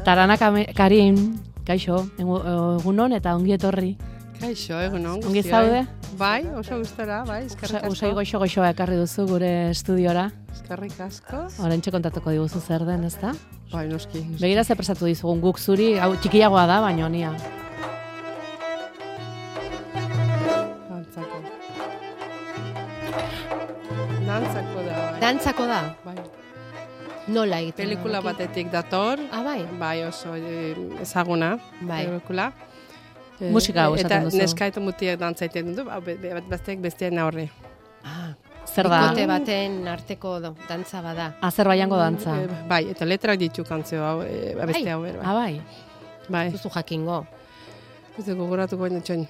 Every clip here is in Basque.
Tarana Karin, kaixo, egunon eta ongi etorri. Kaixo, egunon. Ongi zaude? Bai, oso gustora, bai, eskerrik asko. Usai goxo-goxoa ekarri duzu gure estudiora. Eskerrik asko. Oraintxe kontatuko diguzu zer den, ezta? Bai, noski. Begira ze prestatu dizugun guk zuri, hau txikiagoa da, baina honia. Dantzako da, bai. Dantzako da? Bai. Nola egiten? Pelikula batetik dator. Bai? Bai, oso ezaguna. Bai. Pelikula. Musika hau esaten duzu. Eta neska eta mutiak dantzaiten du, besteak bestean aurre. Zer da? Bikote baten arteko dantza bada. Azerbaijango dantza. Bai, eta letrak ditu kantzio hau, beste hau. Bai. Bai. Zuzu jakingo. Ez dugu gogoratuko baina txoin.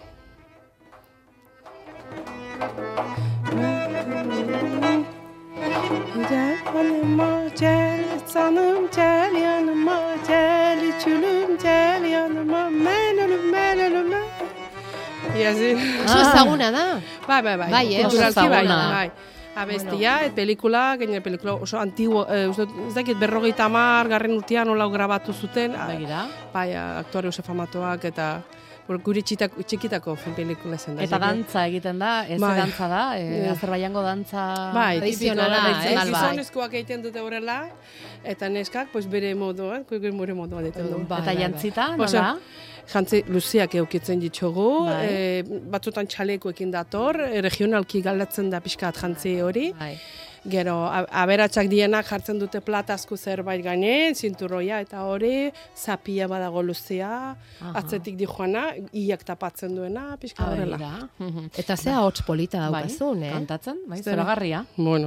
Gel yanıma gel, sanım gel yanıma gel, çülüm gel yanıma, melülüm. Yazin. Oso ezaguna da. Bai. Bai, oso ezaguna. Bai. Abestia, pelikula, gainera pelikula oso antiguo, ez dakit 50. urtean hola grabatu zuten. Begira. Bai, aktore oso famatuak eta gure txikitako pelikula zen da. Eta dantza egiten da, ez dantza da, Azerbaijango dantza tradizionala, gizonezkoak egiten dute horrela, eta neskak bere moduan, egiten du. Eta jantzita, nola? Jantzi luziak eukitzen ditugu, batzutan txalekoekin dator, regionalki galdatzen da pixkat jantzi hori. Gero, aberatsak dienak jartzen dute platazko zerbait gaine, zinturoia eta hori, zapia badago luzea, atzetik di joana, iak tapatzen duena, pixka horrela. Eta zea hots polita daukazun, Kantatzen, zoragarria. Bueno,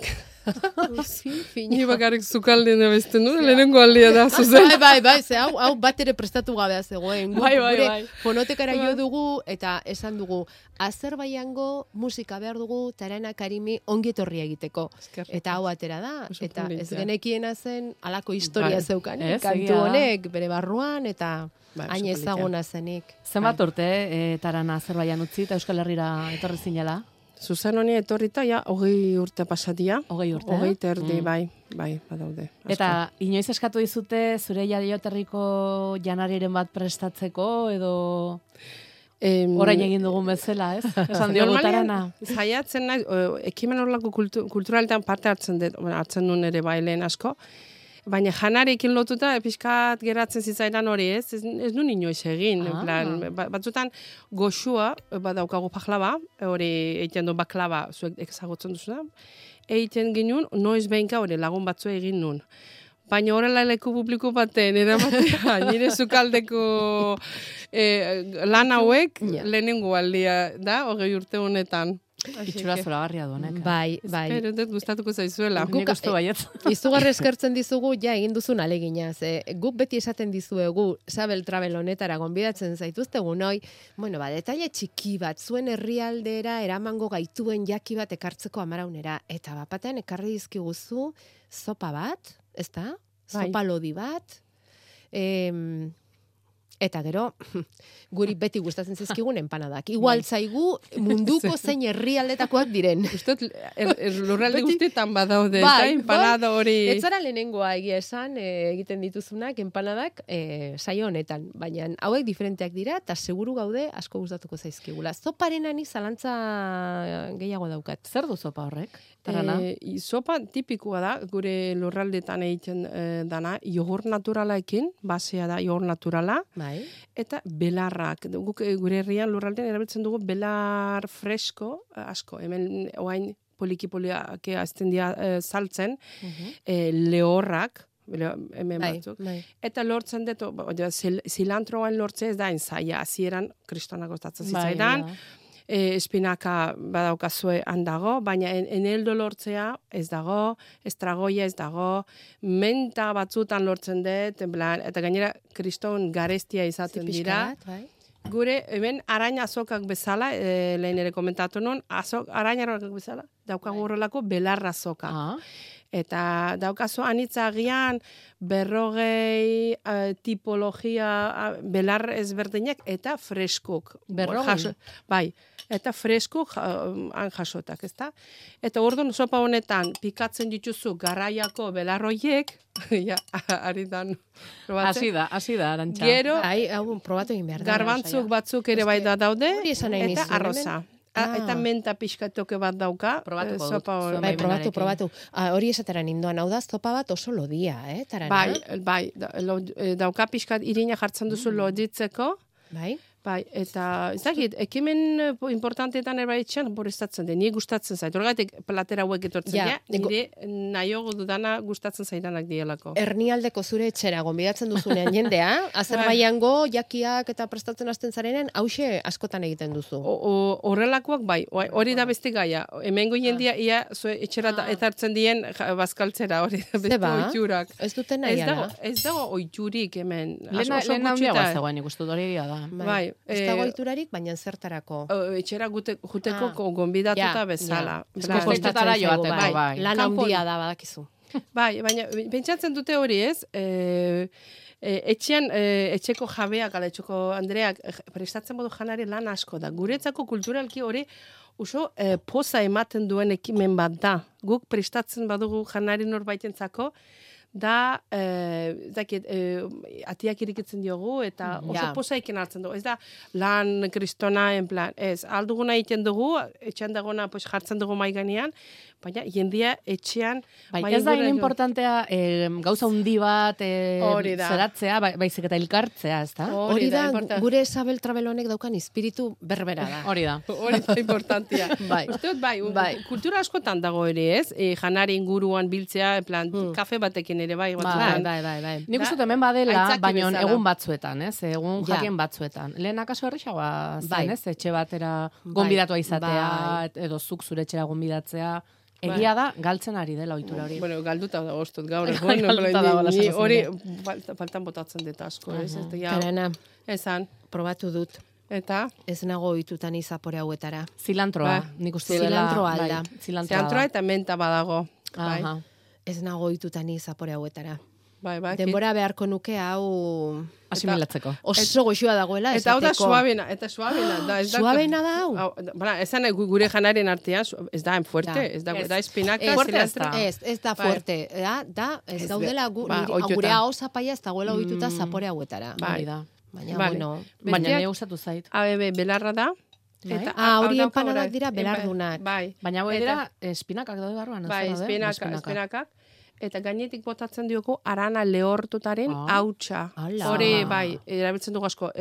ni bakarrik zukaldien abesten du, lehenengo aldia da, zuzen. Bai, ze hau bat ere prestatu gabea zegoen. Gure fonotekara jo dugu, eta esan dugu, Azerbaijango musika behar dugu Tarana Karimi ongietorri egiteko. Eta hau atera da, eta ez genekiena zen halako historia zeukan. Kantu honek bere barruan, eta hain ezaguna zenik. Zenbat urte Tarana Azerbaijan utzi eta Euskal Herrira etorri zinela? Zuzen honi etorrita, 20 urte pasatia. 20 urte? 20 erdi, bai, badaude. Eta inoiz eskatu dizute zure jaioterriko janariren bat prestatzeko, edo orain egin dugun bezala, ez? Esan diogu Tarana. Zaiatzen nahi, ekimen horrelako kulturaletan parte hartzen duen ere bailen asko, baina janarekin lotuta pixkat geratzen zitzaidan hori, ez nuen inoiz egin. Batzutan goxua, badaukagu paklaba, hori egiten du baklaba, zuek ezagutzen duzuna, egiten ginen, noiz behinka hori lagun batzu egin nun. Baina horrela leku publiko baten, eramatea, nire zukaldeko lan hauek lehenengo aldia da, 20 urte honetan. Itxura zoragarria duenek. Bai. Espero, gustatuko zaizuela. Nik uste baiet. Izugarri eskertzen dizugu, egin duzun aleginaz. Guk beti esaten dizuegu, Sabel Travel honetara gonbidatzen zaituztegu noi, detaile txiki bat, zuen herrialdera eramango gaituen jaki bat ekartzeko amaraunera. Eta bapatean ekarri dizkiguzu zopa bat, ezta? Zopa lodi bat. Eta gero, guri beti gustatzen zizkigun enpanadak. Igual zaigu munduko zein herrialdetakoak diren. Ustot, lurralde guztietan badaude, empanada hori. Ez zara lehenengoa egia esan egiten dituzunak enpanadak saio honetan. Baina hauek diferenteak dira eta seguru gaude asko gustatuko zaizkigula. Zoparen ani zalantza gehiago daukat. Zer du zopa horrek? Tarana? Zopa tipikoa da, gure lurraldetan egiten dana, jogurt naturalaekin, basea da jogurt naturala, eta belarrak. Guk gure herrian lurraldean erabiltzen dugu belar fresko, asko, hemen oain poliki-poliak azten dira saltzen, lehorrak, hemen batzuk. Eta lortzen dut, zilantroan lortze ez da enzaia, hasieran kristonak ostatzen zitzaidan, espinaka badaukazue handago, baina eneldo lortzea ez dago, estragoia ez dago, menta batzutan lortzen dut, eta gainera kriston garestia izaten dira. Gure, hemen arain azokak bezala, lehen ere komentatu non, arain azokak bezala, daukagu horrelako belarra azoka. Eta daukazu anitza agian 40 tipologia belar ezberdinak eta freskok. 40? Bai, eta freskok han jasotak, ezta? Eta orduan sopa honetan pikatzen dituzu garraiako belarroiek, ja, ari dan. Hasi da, Arantxa. Gero, hau probatu egin behar da. garbantzuk batzuk ere bai da daude, hori esan nahi eta nizun, arroza. Eta menta pixkatoke bat dauka. Probatuko sopa dut. Bai, probatu. Hori esatera ninduan, hau da, zopa bat oso lodia, tarana? Bai, dauka pixkat irina jartzen duzu loditzeko. Bai. Bai, eta ez dakit, ekimen importanteetan erbaitxean borestatzen den, nire gustatzen zait. Horregatik platera hauek etortzen dira, nire nahiago dudana gustatzen zaidanak dielako. Hernialdeko zure etxera gonbidatzen duzunean jendea, Azerbaijango jakiak eta prestatzen hasten zarenen, hause askotan egiten duzu. Horrelakoak bai, hori da beste gaia. Hemengo jendia ia etxera etartzen dien bazkaltzera, hori da beste oiturak. Ez duten nahiala? Ez dago oiturik hemen. Lehen handiagoa zegoen ikustut hori da. Bai. Ez dago oiturarik, baina zertarako. Etxera juteko gonbidatuta bezala. Estetara joateko, bai. Lan handia da, badakizu. Bai, baina pentsatzen dute hori ez, etxean, etxeko jabeak, ala etxeko Andreak, prestatzen modu janari lan asko da. Guretzako kulturalki hori oso poza ematen duen ekimen bat da. Guk prestatzen badugu janari norbaitentzako, da, atiak irikitzen diogu, eta oso poza iken hartzen dugu. Ez da, lan kristona, en plan, ez, alduguna egiten dugu, etxean dagona jartzen dugu maiganean, baina jendia etxean... Bai, ez da importantea gauza hundi bat zeratzea, baizik eta ilkartzea, ez da? Hori da, gure Isabel Trabelonek daukan espiritu berbera da. Hori da. Hori da importantia. Bai, kultura askotan dago ere, ez? Janari inguruan biltzea, en plan, kafe batekin ere bai. Bai. Nik uste hemen badela, baina egun batzuetan, ez? Egun jakien batzuetan. Lehen akaso errexagoa zen, ez? Etxe batera gonbidatua izatea, edo zuk zure etxera gonbidatzea. Egia da, galtzen ari dela ohitura hori. Bueno, galduta da ostot gaur. Hori faltan botatzen dut asko, ez? Karana, probatu dut. Eta? Ez nago ohitutan izapore hauetara. Zilantroa, nik uste dela. Zilantroa alda. Zilantroa eta menta badago. Ez nago ohitutan izapore hauetara. Bai. Denbora beharko nuke hau... Asimilatzeko. Oso goxua dagoela, esateko. Eta hau da suabena da. Suabena da hau? Esan gure janaren artean, ez da fuerte, ez da espinaka. Ez da fuerte. Ez daudela gure hau zapaia ez dagoela ohituta zapore hauetara. Baina, bueno. Baina nire gustatu zait. Belarra da. Hori empanadak dira belardunak. Baina hau dira espinakak daude barruan. Bai, espinakak. Eta gainetik botatzen diogu arana lehortutaren hautsa. Hori, bai, erabiltzen dugu asko,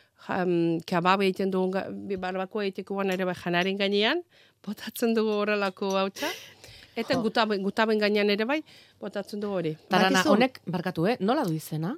kebabe egiten dugu, barbako egiteko ere bai janaren gainean, botatzen dugu horrelako hautsa. Eta gutaben gainean ere bai, botatzen dugu hori. Tarana, honek, barkatu, nola du izena?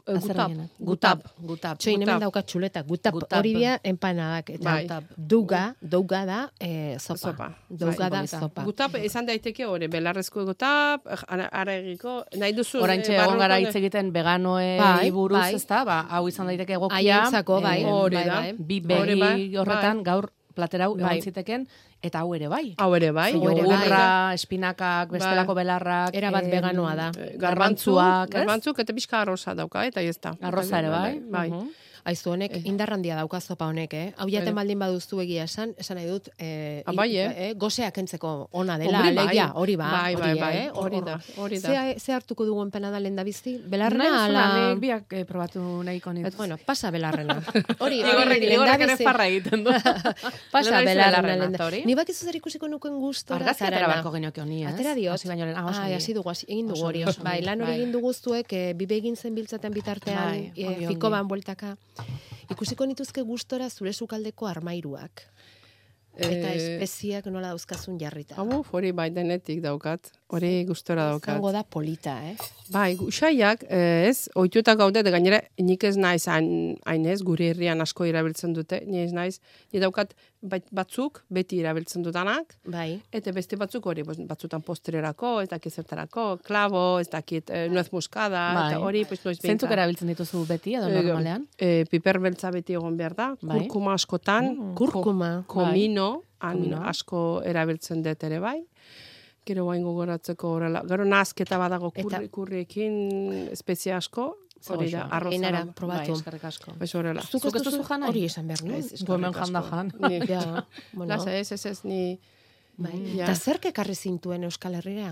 Gutab. Txoin hemen daukat txuleta, gutab. Hori bia empanadak. Eta douga da sopa. Douga da sopa. Gutab, esan daiteke hori, belarrezko gutab, ara egiko, nahi duzu... Horantxe egon gara hitz egiten veganoei buruz, ez da? Hau izan daiteke egokia. Aientzako, bai. Bi begi horretan, gaur platera hau egon ziteken, eta hau ere bai. Hau ere bai. Urra, espinakak, bestelako belarrak. Era bat veganoa da. Garbantzuk, eta pixka arroza dauka, eta ez da. Arroza ere bai. Bai. Aizu honek, indarrandia dauka zopa honek, Hau jaten baldin baduztu egia esan nahi dut, goseak entzeko ona dela, alegia, hori bai. Hori da. Ze hartuko dugu empanada lehen da bizti? Belarrena, ala? Nahi biak probatu nahiko nit. Bueno, pasa belarrena. Igorrek ere farra egiten du. Pasa belarrena. Ni bakizu zer ikusiko nuken gustora. Argazki atera barko genioke honi, ez? Atera diot. Hasi dugu, egin dugu hori. Bai, lan hori egin dugu zuek, bibe egin zen biltzaten bitartean, fikoban bueltaka. Ikusiko nituzke gustora zure sukaldeko armairuak. Eta espeziak nola dauzkazun jarrita. Hori bai denetik daukat. Hori gustora daukat. Zango da polita, Bai, usaiak, ohituta gaude, eta gainera, nik ez naiz hain ez, gure herrian asko irabiltzen dute, ni ez naiz, ni daukat batzuk, beti irabiltzen dutanak, bai. Eta beste batzuk hori, batzutan postererako, ez dakit zertarako, klabo, ez dakit nuez muskada, eta hori, noiz binta. Zentzuk erabiltzen dituzu beti, edo normalean? Piper beltza beti egon behar da, kurkuma askotan, kurkuma, komino, asko erabiltzen dut ere bai, Gero bain gogoratzeko horrela. Gero nazketa badago kurriekin espezia asko. Hori da, arrozara. Probatu. Eskerrik asko. Horrela. Zuk ez duzu jan hori esan behar, no? Gomen janda jan. Lasa, ez, ni... Eta zerk ekarri zintuen Euskal Herrira?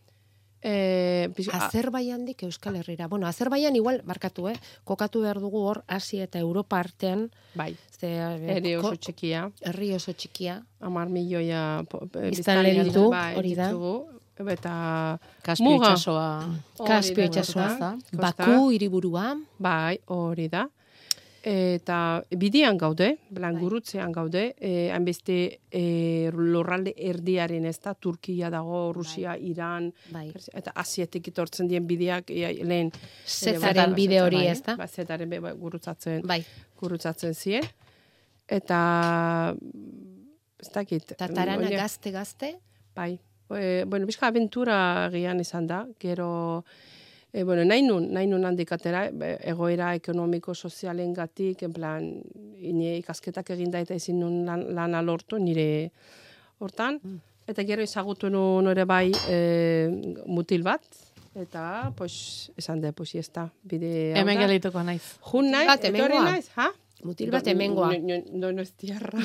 Azerbaiandik Euskal Herrira. Bueno, Azerbaian igual, barkatu, kokatu behar dugu hor, Asia eta Europa artean. Bai, herri oso txikia. Herri oso txikia. 10 milioia biztanle ditu, hori da. Eta Kaspio itxasoa. Kaspio itxasoa. Baku hiriburua. Bai, hori da. Eta bidian gaude, gurutzean gaude, hainbeste lorralde erdiaren ez da, Turkia dago, Rusia, Iran, eta Asiatik itortzen dien bideak, lehen... Zetaren bide hori ez da? Zetaren gurutzatzen ziren. Eta, ez dakit... Tatarana gazte-gazte? Bai. Bueno, bizka aventura gian izan da, gero... Bueno, nahi nun handikatera, egoera ekonomiko sozialen gatik, en plan, ikasketak eginda eta ezin nun lana lortu nire hortan. Eta gero ezagutu nun ere bai mutil bat, eta, pues, esan da, pues, ez da, bide... Hemen gelituko naiz. Jun nahi, etorri naiz, ha? Mutil bat hemengoa. Donostiarra.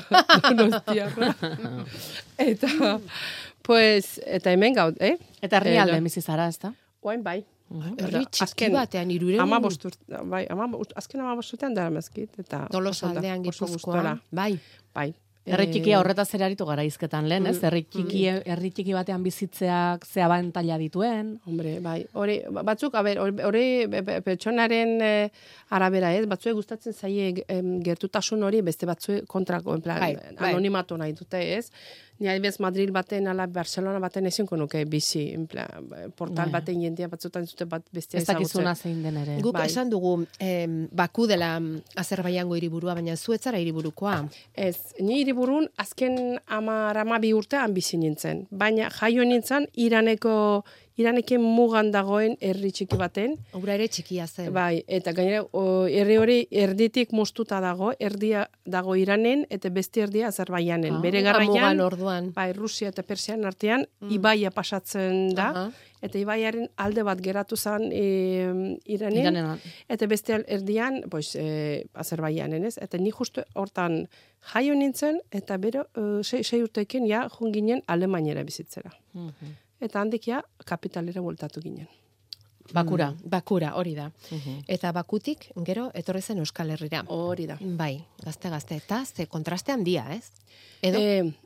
Eta, pues, eta hemen gaud, Eta herri alde bizizara, ez da? Oain bai. Herri txiki batean, 300. Azken 15 urtean dara mezkit. Tolosa aldean Gipuzkoan. Bai. Herri txikia horretaz eraritu gara izketan lehen, ez? Herri txiki batean bizitzeak ze abantaila dituen. Hombre, bai. Hori, batzuk, hori pertsonaren arabera ez, batzuek gustatzen zaie gertutasun hori, beste batzuek kontrako, en plan, anonimatu nahi dute ez. Ni adibidez Madrid baten, ala Barcelona baten ezinko nuke bizi, en plan, portal baten jendia batzutan zute bat bestia ezagutzen. Ez dakizuna zein den ere. Guk esan dugu, Baku dela Azerbaijango hiriburua, baina zuetzara hiriburukoa. Ez, ni hiriburun azken 12 urtean bizi nintzen, baina jaio nintzen Iranekin mugan dagoen herri txiki baten. Hura ere txikia zen. Bai, eta gainera herri hori erditik moztuta dago, erdia dago Iranen eta beste erdia Azerbaijanen. Bere garaian, bai, Rusia eta Persian artean ibaia pasatzen da, eta ibaiaren alde bat geratu zen Iranen, eta beste erdian, pues, Azerbaijanen, ez? Eta ni justu hortan jaio nintzen, eta bero 6 urtekin ja junginen Alemainera bizitzera. Eta handik ja kapitalera voltatu ginen. Bakura, hori da. Eta Bakutik, gero, etorri zen Euskal Herrira. Hori da. Bai, gazte, eta ze kontraste handia, ez? Edo?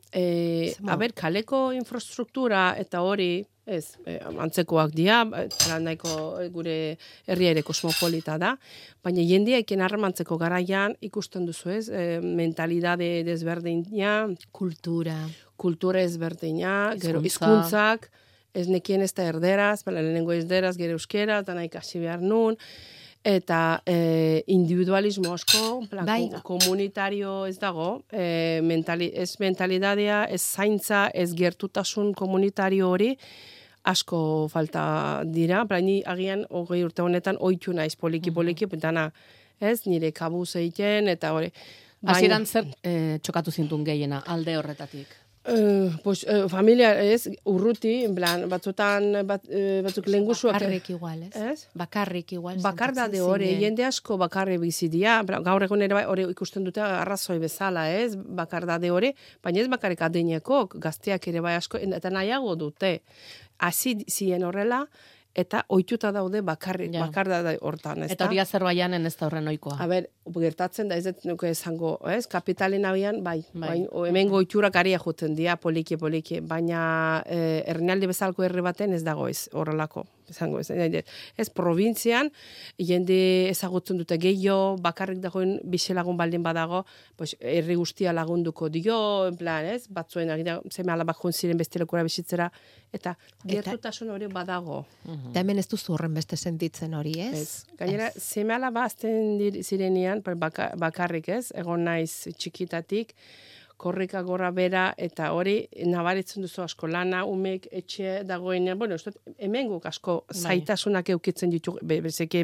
Kaleko infrastruktura eta hori, ez, antzekoak dira, nahiko gure herria ere kosmopolita da, baina jendeekin harremantzeko garaian ikusten duzu ez, mentalidade desberdina, kultura ezberdina, gero hizkuntzak, ez nekien ez da erderaz, lehenengo erderaz, gero euskera, eta nahi kasi behar nun, eta individualismo asko, komunitario ez dago, ez mentalidadea, ez zaintza, ez gertutasun komunitario hori, asko falta dira, ni agian 20 urte honetan oitu naiz poliki, dana, ez, nire kabuz egiten, eta hori. Hasieran zer txokatu zintun gehiena, alde horretatik? Familia, ez, urruti, en plan, batzuk lengusuak. Bakarrik igual, ez? Bakarrik igual. Bakardade hori, jende asko bakarri bizidia, gaur egun ere hori ikusten dute arrazoi bezala, ez, bakardade hori, baina ez bakarrik adinekok, gazteak ere bai asko, eta nahiago dute, hasi ziren horrela, eta ohituta daude bakardade hortan, ez da? Eta hori Azerbaijanen ez da horren ohikoa. Gertatzen da ez dut nuke esango, ez? Kapitalen abian, bai. Hemen goiturak aria juten dira, poliki, baina Ernaldi bezalko herri baten ez dago ez, horrelako. Esango ez provintzian, jende ezagutzen dute gehiago, bakarrik dagoen bizilagun baldin badago, pues, herri guztia lagunduko dio, en plan, ez? Batzuen, zeme alabak joan ziren bestelekura bizitzera, eta gertutasun hori badago. Eta hemen ez duzu horren beste sentitzen hori, ez? Gainera, zeme alaba azten zirenean, bakarrik ez, egon naiz txikitatik, korrika gora bera, eta hori nabaritzen duzu asko lana, umek etxe dagoenean, bueno, hemen guk asko zaitasunak eukitzen ditu, bezeki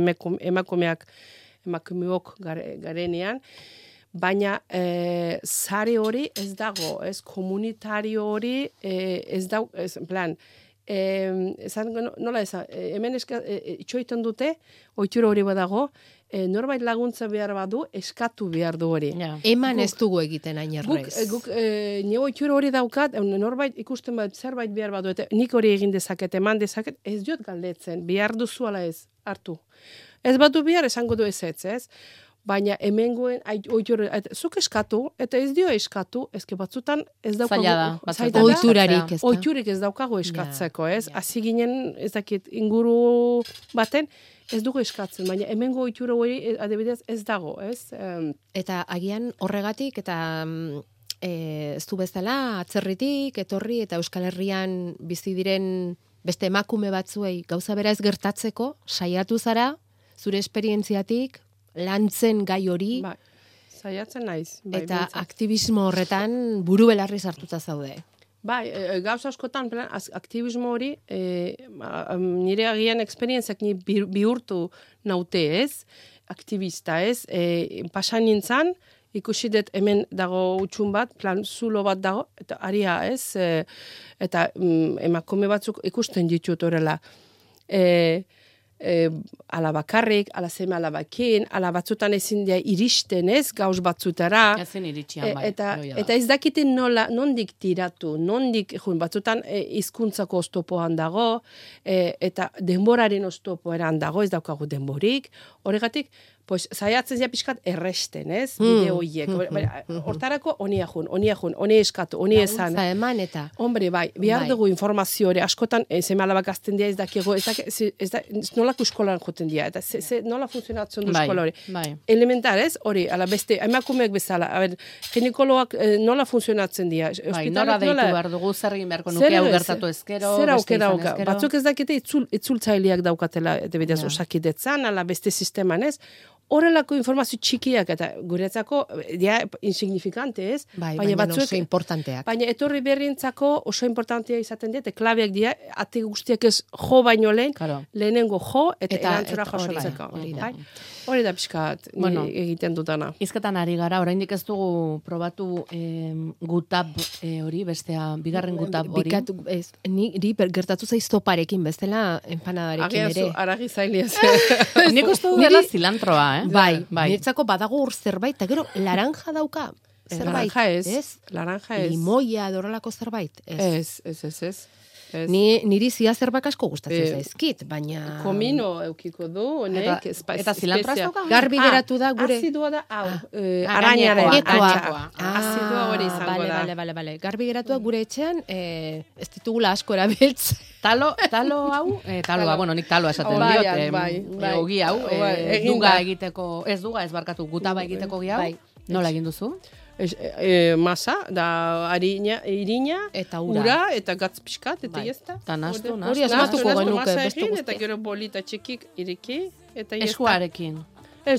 emakumeok garenean, baina zare hori ez dago, ez komunitario hori ez dago, en plan, nola hemen itxoiten dute, ohitura hori badago, norbait laguntza behar badu, eskatu behar du hori. Eman ez dugu egiten ainerrez. Guk nire ohitura hori daukat, norbait ikusten bat zerbait behar badu, eta nik hori egin dezaket, eman dezaket, ez diot galdetzen, behar duzu ala ez, hartu. Ez badu behar, esango du ez. Baina hemengoen zuk eskatu, eta ez dio eskatu, ezke batzutan ez daukagu. Ohiturik ez daukagu eskatzeko, ez? Hasi ginen, ez dakit, inguru baten, ez dugu eskatzen, baina hemengo ohitura hori adibidez ez dago, ez? Eta agian horregatik, eta ez du bezala, atzerritik, etorri, eta Euskal Herrian bizi diren beste emakume batzuei gauza bera ez gertatzeko, saiatu zara, zure esperientziatik, lantzen gai hori. Bai, saiatzen naiz. Eta aktivismo horretan buru belarri sartuta zaude. Bai, gauza askotan, aktivismo hori, nire agian esperientziak ni bihurtu naute ez, aktivista ez, pasan nintzen, ikusi dut hemen dago utxun bat, plan zulo bat dago, eta aria ez, eta emakume batzuk ikusten ditut horrela. Ala bakarrik, ala seme alabakin, ala batzutan ezin dira iristen ez, gauz batzutara. Ezin iritsian bai. Eta ez dakiten nondik tiratu, nondik, batzutan hizkuntzako oztopoan dago, eta denboraren oztopoeran dago, ez daukagu denborik. Horregatik, pues, saiatzen zia pixkat erresten, ez? Bide horiek. Hortarako, honi eskatu, honi esan. Eman eta. Hombre, bai, behar dugu informazio hori, askotan, seme alabak azten dira ez dakiego, nolako eskolan joten dira, eta nola funtzionatzen du eskola hori. Elementar, ez? Hori, ala beste, emakumeak bezala, ginekoloak nola funtzionatzen dira. Nola deitu behar dugu, zer egin beharko nuke hau gertatu ezkero, beste izan ezkero. Batzuk ez dakite itzultzaileak daukatela, debidez, osakidetzan, ala beste sisteman, ez? Horrelako informazio txikiak eta guretzako dia insignifikante, ez? Baina oso importanteak. Baina etorri berrientzako oso importantea izaten dira, klabeak dira, ate guztiak ez jo baino lehenengo jo eta erantzura jasotzeko. Hori da pixkat egiten dutana. Hizketan ari gara, oraindik ez dugu probatu gutab hori, bestea, bigarren gutab hori. Niri gertatu zaiz toparekin, bestela empanadarekin ere. Agian zu, aragi zailiaz. Nik uste du dela zilantroa, Bai, niretzako badago ur zerbait, eta gero laranja dauka zerbait. Laranja ez. Limoia, dorolako zerbait. Ez. Niri zia zerbak asko gustatzen zaizkit, baina... Komino eukiko du, honek, eta zilantroa ez dauka? Garbi geratu da gure... Azidua da, arañaren. Azidua hori izango da. Bale. Garbi geratu da gure etxean, ez ditugula asko erabiltz. Talo hau, nik taloa esaten diot, ogi hau, duga egiteko, ez barkatu, gutaba egiteko gi hau, nola egin duzu? Masa, da irina, eta ura, eta gatz pixkat, eta jazta. Eta nastu. Hori asmatuko genuke beste guzti. Eta gero bolita txikik iriki, eta jazta. Eskuarekin. Ez.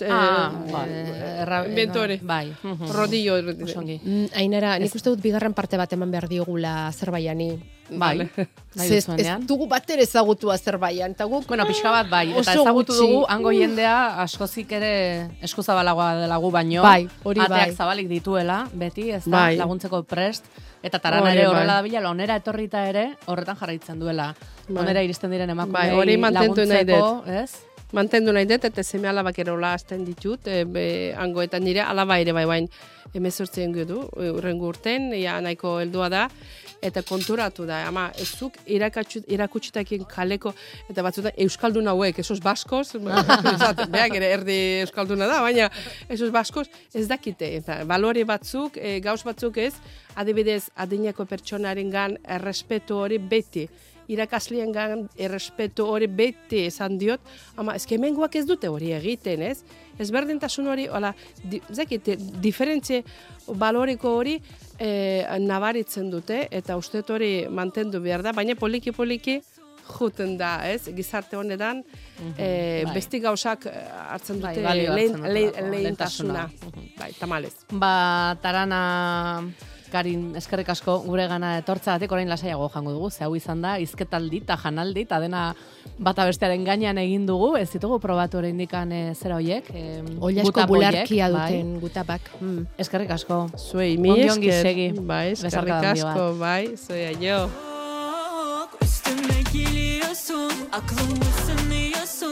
Inventore. Bai. Rodillo. Ainara, nik uste dut bigarren parte bat eman behar diogula Azerbaiani. Bai. Ez dugu bater ezagutu Azerbaian. Pixka bat bai. Eta ezagutu dugu, hango jendea askozik ere eskuzabalagoa dela gu baino. Bai, hori bai. Ateak zabalik dituela, beti, ez da, laguntzeko prest. Eta tarana ere horrela da bila, onera etorrita ere, horretan jarraitzen duela. Onera iristen diren emakumei laguntzeko, ez? Mantendu nahi dut, eta seme alabak erola hasten ditut, hango eta nire alaba ere bain 18 du, urrengo urten, nahiko heldua da, eta konturatu da, ama, ezuk irakutsitakien kaleko, eta batzutan euskaldun hauek, esos baskoz, beak ere erdi euskalduna da, baina esos baskoz ez dakite, eta balore batzuk, gauz batzuk ez, adibidez, adinako pertsonaren gan errespetu hori beti, irakaslien gan errespetu hori beti esan diot, ama ezkemenguak ez dute hori egiten, ez? Ezberdintasun hori, diferentzie baloriko hori nabaritzen dute, eta uste hori mantendu behar da, baina poliki juten da, ez? Gizarte honetan, besti gauzak hartzen dute lehentasuna. Bai, tamalez. Tarana... Karin, eskerrik asko gure gana etortzagatik, orain lasaiago jango dugu, ze hau izan da, hizketaldi eta janaldi, eta dena bata bestearen gainean egin dugu, ez ditugu probatu oraindikan zera hoiek. Oilasko bularkia duten gutabak. Eskerrik asko. Zuei, mi esker. Bai, eskerrik asko, bai, zuei, aio. geliyorsun, aklımı sınıyorsun.